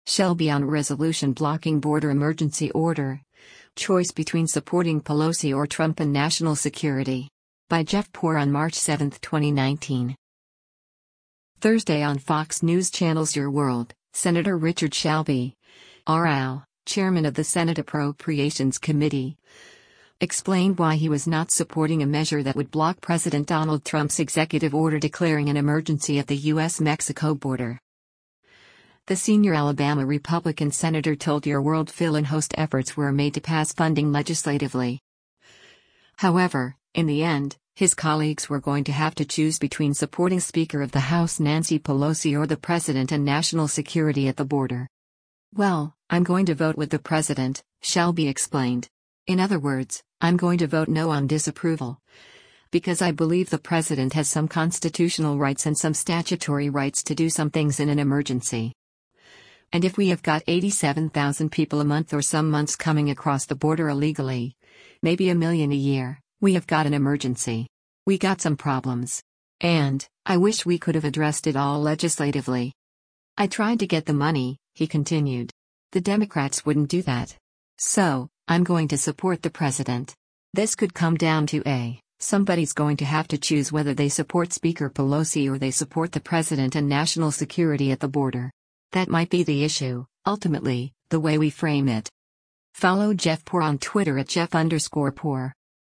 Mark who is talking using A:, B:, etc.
A: Shelby on resolution blocking border emergency order. Choice between supporting Pelosi or Trump and national security. By Jeff Poor on March 7, 2019. Thursday on Fox News Channel's Your World, Senator Richard Shelby, RL, chairman of the Senate Appropriations Committee, explained why he was not supporting a measure that would block President Donald Trump's executive order declaring an emergency at the U.S.-Mexico border. The senior Alabama Republican senator told Your World fill and host efforts were made to pass funding legislatively. However, in the end, his colleagues were going to have to choose between supporting Speaker of the House Nancy Pelosi or the president and national security at the border. Well, I'm going to vote with the president, Shelby explained. In other words, I'm going to vote no on disapproval. Because I believe the president has some constitutional rights and some statutory rights to do some things in an emergency. And if we have got 87,000 people a month or some months coming across the border illegally, maybe 1 million a year, we have got an emergency. We got some problems. And I wish we could have addressed it all legislatively. I tried to get the money, he continued. The Democrats wouldn't do that. So, I'm going to support the president. This could come down to somebody's going to have to choose whether they support Speaker Pelosi or they support the president and national security at the border. That might be the issue, ultimately, the way we frame it. Follow Jeff Poor on Twitter at Jeff_Poor.